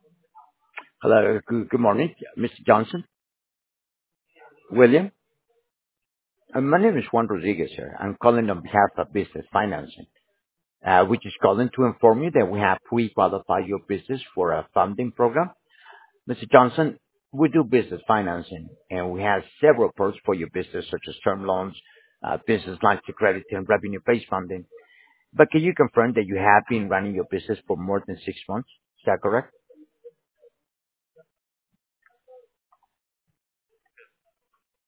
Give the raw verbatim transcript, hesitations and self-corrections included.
Hello. Good good morning, Mister Johnson. William. Uh, My name is Juan Rodriguez, sir. I'm calling on behalf of Business Financing, uh, which is calling to inform you that we have pre-qualified your business for a funding program. Mister Johnson, we do business financing, and we have several perks for your business, such as term loans, uh, business lines of credit, and revenue-based funding. But can you confirm that you have been running your business for more than six months? Is that correct?